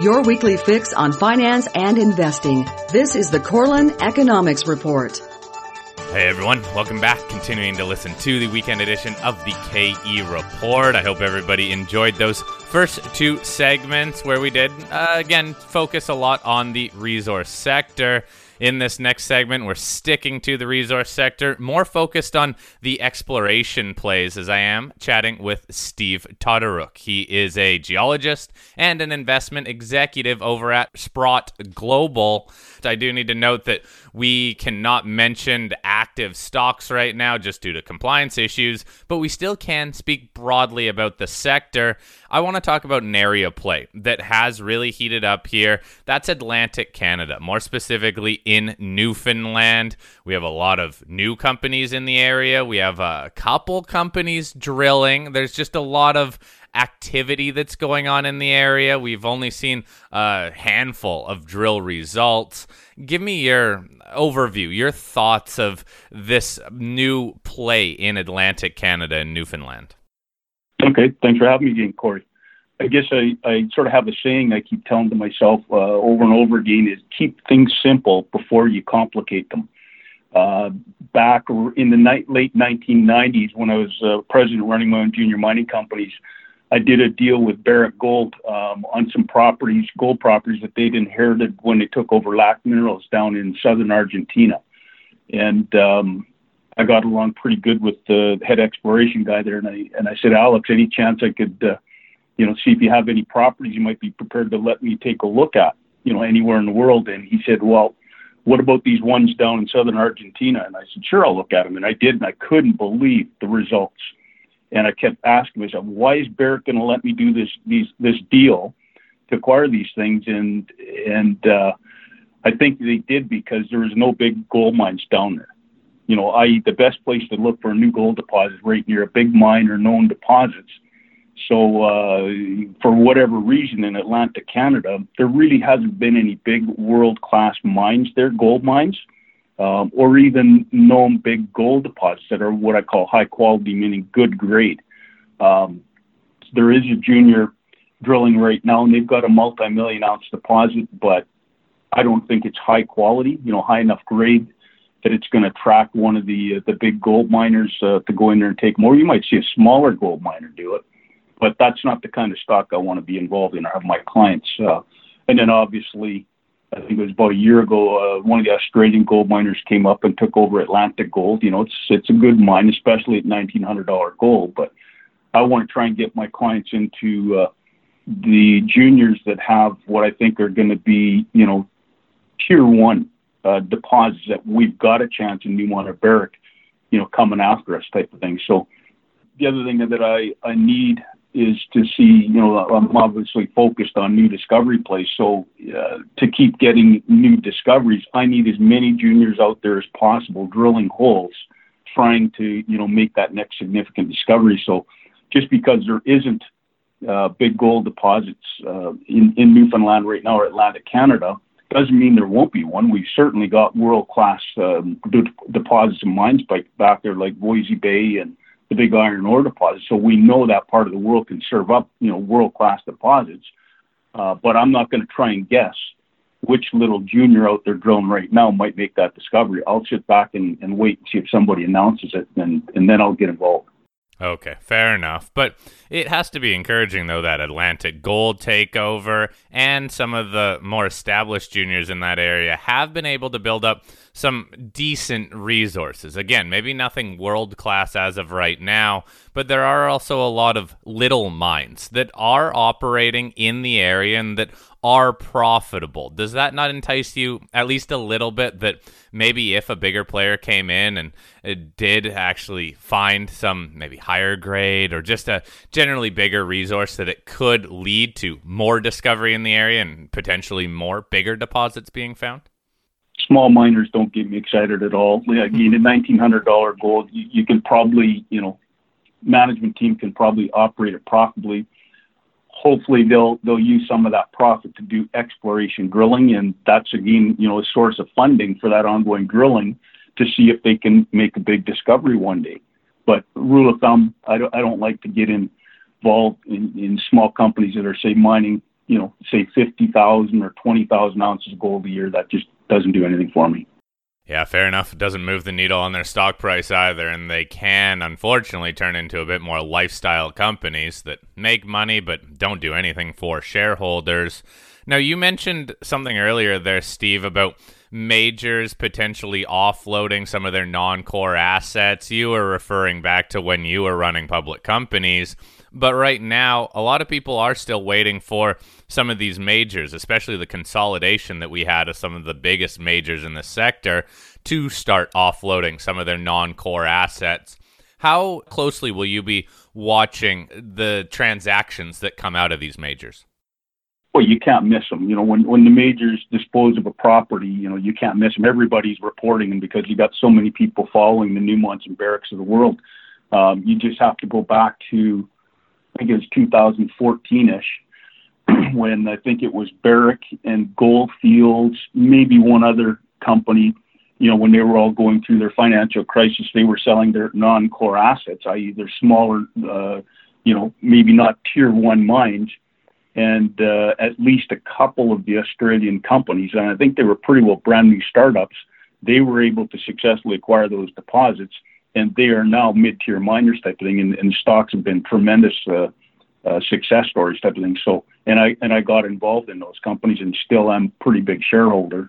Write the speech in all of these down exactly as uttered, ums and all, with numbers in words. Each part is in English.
your weekly fix on finance and investing. This is the Corlin Economics Report. Hey everyone, welcome back. Continuing to listen to the weekend edition of the K E Report. I hope everybody enjoyed those first two segments where we did, uh, again, focus a lot on the resource sector. In this next segment, we're sticking to the resource sector, more focused on the exploration plays, as I am chatting with Steve Todoruk. He is a geologist and an investment executive over at Sprott Global. I do need to note that we cannot mention active stocks right now just due to compliance issues, but we still can speak broadly about the sector. I want to talk about an area play that has really heated up here. That's Atlantic Canada, more specifically in Newfoundland. We have a lot of new companies in the area. We have a couple companies drilling. There's just a lot of activity that's going on in the area. We've only seen a handful of drill results. Give me your overview, your thoughts of this new play in Atlantic Canada and Newfoundland. Okay, thanks for having me again, Corey. I guess I, I sort of have a saying I keep telling to myself uh, over and over again is keep things simple before you complicate them. Uh, back in the ni- late nineteen nineties, when I was uh, president running my own junior mining companies, I did a deal with Barrick Gold um, on some properties, gold properties that they'd inherited when they took over L A C Minerals down in southern Argentina. And um, I got along pretty good with the head exploration guy there. And I and I said, Alex, any chance I could, uh, you know, see if you have any properties you might be prepared to let me take a look at, you know, anywhere in the world. And he said, well, what about these ones down in southern Argentina? And I said, sure, I'll look at them. And I did, and I couldn't believe the results. And I kept asking myself, why is Barrick going to let me do this these this deal to acquire these things? And and uh, I think they did because there was no big gold mines down there. You know, that is the best place to look for a new gold deposit right near a big mine or known deposits. So uh, for whatever reason in Atlantic Canada, there really hasn't been any big world-class mines there, gold mines. Um, or even known big gold deposits that are what I call high quality, meaning good grade. Um, there is a junior drilling right now, and they've got a multi-million ounce deposit, but I don't think it's high quality, you know, high enough grade that it's going to attract one of the uh, the big gold miners uh, to go in there and take more. You might see a smaller gold miner do it, but that's not the kind of stock I want to be involved in or have my clients. Uh, and then obviously, I think it was about a year ago, uh, one of the Australian gold miners came up and took over Atlantic Gold. You know, it's it's a good mine, especially at nineteen hundred dollars gold. But I want to try and get my clients into uh, the juniors that have what I think are going to be, you know, tier one uh, deposits that we've got a chance in Newmont or Barrick, you know, coming after us type of thing. So the other thing that I, I need is to see, you know, I'm obviously focused on new discovery plays. So uh, to keep getting new discoveries, I need as many juniors out there as possible drilling holes, trying to, you know, make that next significant discovery. So just because there isn't uh, big gold deposits uh, in, in Newfoundland right now or Atlantic Canada, doesn't mean there won't be one. We've certainly got world-class um, de- deposits and mines back there like Voisey Bay and the big iron ore deposits. So we know that part of the world can serve up, you know, world-class deposits. Uh, but I'm not going to try and guess which little junior out there drilling right now might make that discovery. I'll sit back and, and wait and see if somebody announces it, and, and then I'll get involved. Okay, fair enough. But it has to be encouraging, though, that Atlantic Gold takeover and some of the more established juniors in that area have been able to build up some decent resources. Again, maybe nothing world-class as of right now, but there are also a lot of little mines that are operating in the area and that are profitable. Does that not entice you at least a little bit that maybe if a bigger player came in and it did actually find some maybe higher grade or just a generally bigger resource, that it could lead to more discovery in the area and potentially more bigger deposits being found? Small miners don't get me excited at all. Again, at nineteen hundred dollars gold, you, you can probably, you know, management team can probably operate it profitably. Hopefully they'll they'll use some of that profit to do exploration drilling, and that's again, you know, a source of funding for that ongoing drilling to see if they can make a big discovery one day. But rule of thumb, I don't I don't like to get involved in, in small companies that are, say, mining you know, say fifty thousand or twenty thousand ounces of gold a year, that just doesn't do anything for me. Yeah, fair enough. It doesn't move the needle on their stock price either, and they can, unfortunately, turn into a bit more lifestyle companies that make money but don't do anything for shareholders. Now, you mentioned something earlier there, Steve, about majors potentially offloading some of their non-core assets. You were referring back to when you were running public companies. But right now, a lot of people are still waiting for some of these majors, especially the consolidation that we had of some of the biggest majors in the sector, to start offloading some of their non-core assets. How closely will you be watching the transactions that come out of these majors? Well, you can't miss them. You know, when, when the majors dispose of a property, you know, you can't miss them. Everybody's reporting them because you got so many people following the Newmonts and Barricks of the world. Um, you just have to go back to, I think it was two thousand fourteen-ish, when I think it was Barrick and Goldfields, maybe one other company, you know, when they were all going through their financial crisis, they were selling their non-core assets, that is their smaller, uh, you know, maybe not tier one mines. And uh, at least a couple of the Australian companies, and I think they were pretty well brand new startups, they were able to successfully acquire those deposits, and they are now mid-tier miners type of thing, and, and stocks have been tremendous uh, uh, success stories type of thing. So, and I and I got involved in those companies, and still am a pretty big shareholder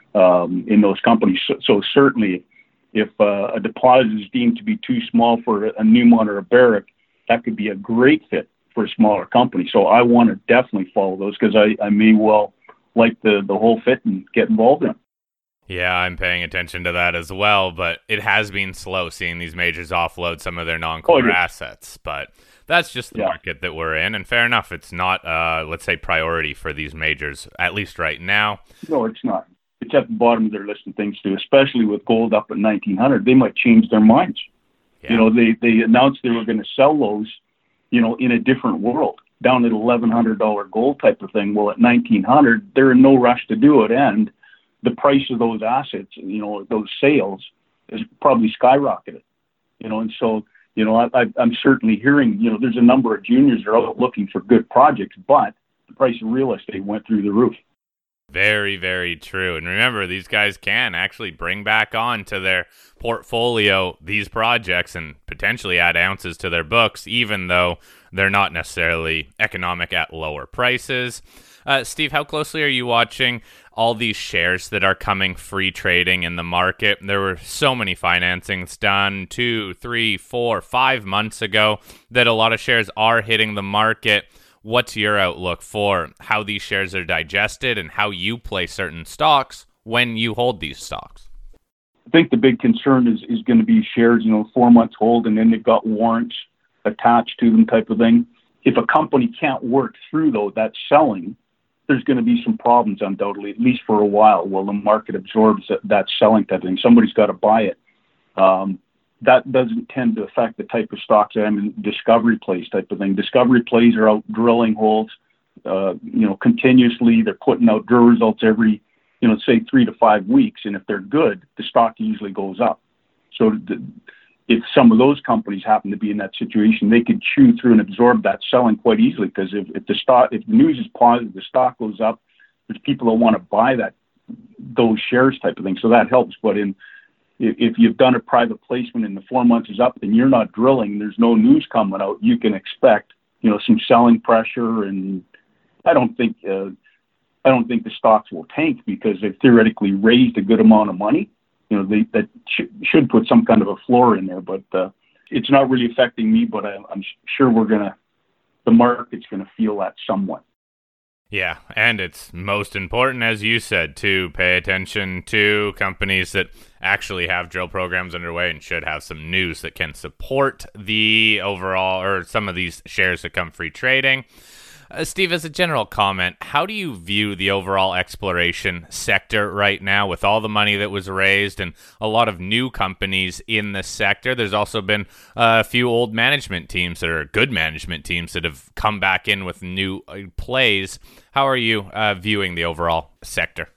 um, in those companies. So, so certainly, if uh, a deposit is deemed to be too small for a, a Newmont or a Barrick, that could be a great fit for a smaller company. So I want to definitely follow those because I, I may well like the, the whole fit and get involved in it. Yeah, I'm paying attention to that as well, but it has been slow seeing these majors offload some of their non-core oh, yeah. assets. But that's just the yeah. market that we're in, and fair enough, it's not, uh, let's say, priority for these majors, at least right now. No, it's not. It's at the bottom of their list of things to do, especially with gold up at nineteen hundred. They might change their minds. Yeah. You know, they, they announced they were going to sell those, you know, in a different world, down at eleven hundred dollars gold type of thing. Well, at nineteen hundred, they're in no rush to do it, and the price of those assets, you know, those sales is probably skyrocketed, you know, and so, you know, I, I, I'm certainly hearing, you know, there's a number of juniors that are out looking for good projects, but the price of real estate went through the roof. Very, very true. And remember, these guys can actually bring back on to their portfolio these projects and potentially add ounces to their books, even though they're not necessarily economic at lower prices. Uh, Steve, how closely are you watching all these shares that are coming free trading in the market? There were so many financings done two, three, four, five months ago that a lot of shares are hitting the market. What's your outlook for how these shares are digested and how you play certain stocks when you hold these stocks? I think the big concern is, is going to be shares, you know, four months hold and then they've got warrants attached to them type of thing. If a company can't work through, though, that selling, there's going to be some problems undoubtedly, at least for a while, while the market absorbs that, that selling type of thing. Somebody's got to buy it. Um, that doesn't tend to affect the type of stocks that I'm in, discovery plays type of thing. Discovery plays are out drilling holes, uh, you know, continuously. They're putting out drill results every, you know, say three to five weeks. And if they're good, the stock usually goes up. So the, if some of those companies happen to be in that situation, they could chew through and absorb that selling quite easily. Because if, if the stock, if the news is positive, the stock goes up. There's people that want to buy that, those shares type of thing. So that helps. But in if you've done a private placement and the four months is up and you're not drilling, there's no news coming out, you can expect, you know, some selling pressure. And I don't think, uh, I don't think the stocks will tank because they've theoretically raised a good amount of money. You know, they, that sh- should put some kind of a floor in there, but uh, it's not really affecting me, but I, I'm sure we're going to, the market's going to feel that somewhat. Yeah, and it's most important, as you said, to pay attention to companies that actually have drill programs underway and should have some news that can support the overall, or some of these shares that come free trading. Uh, Steve, as a general comment, how do you view the overall exploration sector right now with all the money that was raised and a lot of new companies in the sector? There's also been a few old management teams that are good management teams that have come back in with new plays. How are you uh, viewing the overall sector?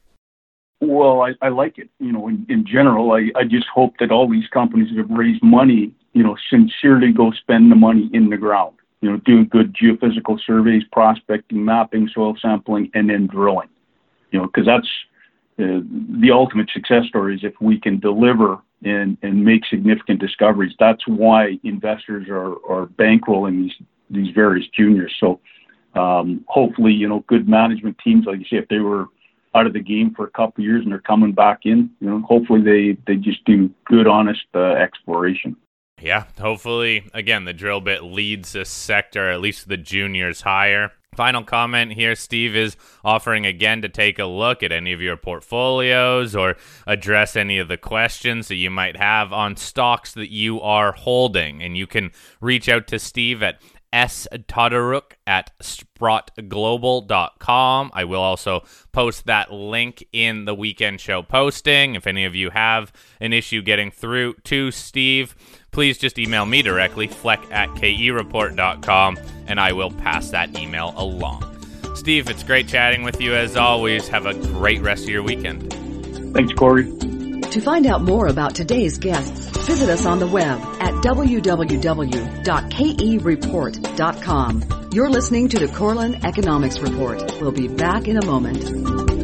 Well, I, I like it. You know, in, in general, I, I just hope that all these companies that have raised money, you know, sincerely go spend the money in the ground. you know, doing good geophysical surveys, prospecting, mapping, soil sampling, and then drilling. You know, because that's uh, the ultimate success story is if we can deliver and, and make significant discoveries. That's why investors are, are bankrolling these these various juniors. So um, hopefully, you know, good management teams, like you say, if they were out of the game for a couple of years and they're coming back in, you know, hopefully they, they just do good, honest uh, exploration. Yeah, hopefully, again, the drill bit leads this sector, at least the juniors, higher. Final comment here, Steve is offering again to take a look at any of your portfolios or address any of the questions that you might have on stocks that you are holding. And you can reach out to Steve at S. Todoruk at sprott global dot com. I will also post that link in the weekend show posting. If any of you have an issue getting through to Steve, please just email me directly, fleck at K E report dot com, and I will pass that email along. Steve, it's great chatting with you as always. Have a great rest of your weekend. Thanks, Corey. To find out more about today's guests, visit us on the web at w w w dot k e report dot com. You're listening to the Korelin Economics Report. We'll be back in a moment.